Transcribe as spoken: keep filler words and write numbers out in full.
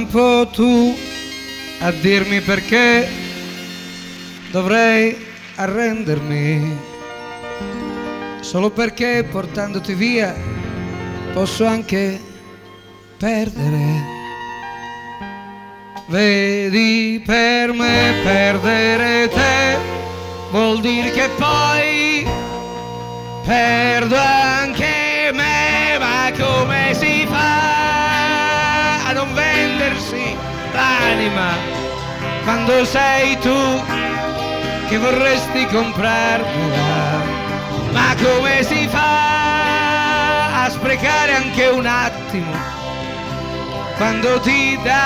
po' tu a dirmi perché dovrei arrendermi, solo perché portandoti via posso anche perdere. Vedi, per me perdere te vuol dire che poi perdo anche me, ma come si fa a non vendersi l'anima quando sei tu che vorresti comprarmela? Ma come si fa a sprecare anche un attimo quando ti dà